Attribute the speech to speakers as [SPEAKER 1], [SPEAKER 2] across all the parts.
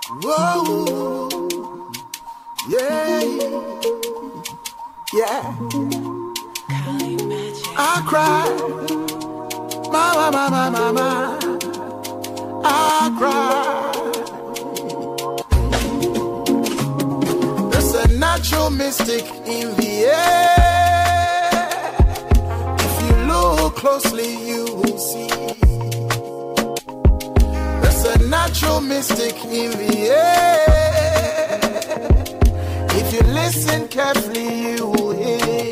[SPEAKER 1] Whoa, yeah, yeah. I cry, mama, I cry. There's a natural mystic in the air. If you look closely, you will see. There's a natural mystic in the air. If you listen carefully, you will hear.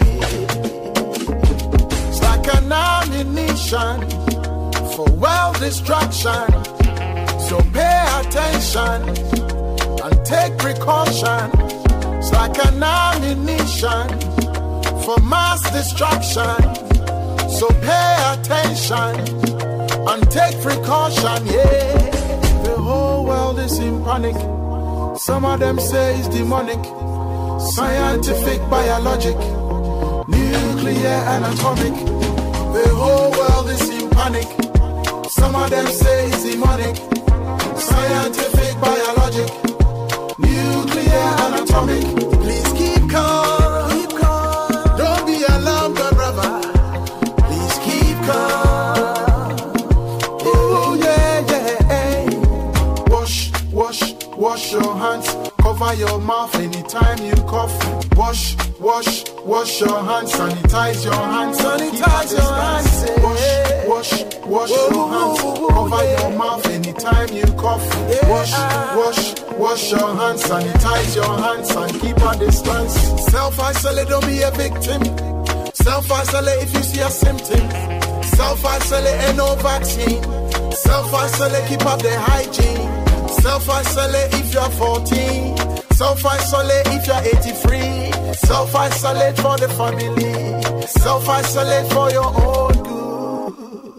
[SPEAKER 1] It's like an ammunition for wild distraction. So pay attention and take precaution. It's like an ammunition for mass distraction. So pay attention and take precaution, yeah. The whole world is in panic. Some of them say it's demonic. Scientific, biologic, nuclear and atomic. The whole world is in panic. Some of them say it's demonic. Scientific, biologic, nuclear and atomic. Please keep calm, keep calm. Don't be alarmed, my brother. Please keep calm. Oh yeah, yeah. Wash your hands. Cover your mouth anytime you cough. Wash your hands. Sanitize your hands. Sanitize your hands. Wash your hands. Cover your mouth anytime you cough. Wash your hands. Sanitize your hands and keep a distance. Self-isolate, don't be a victim. Self-isolate if you see a symptom. Self-isolate and no vaccine. Self-isolate, keep up the hygiene. Self-isolate if you're 14. Self-isolate if you're 83. Self-isolate for the family. Self-isolate for your own good.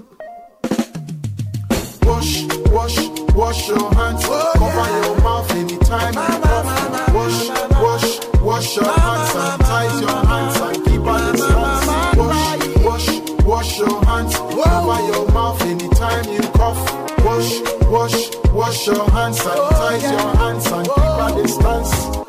[SPEAKER 1] Wash your hands. Cover your mouth anytime you cough. Wash your hands. Sanitize your hands and keep a distance. Wash your hands. Cover your mouth anytime you cough. Wash your hands, sanitize your hands and keep a distance.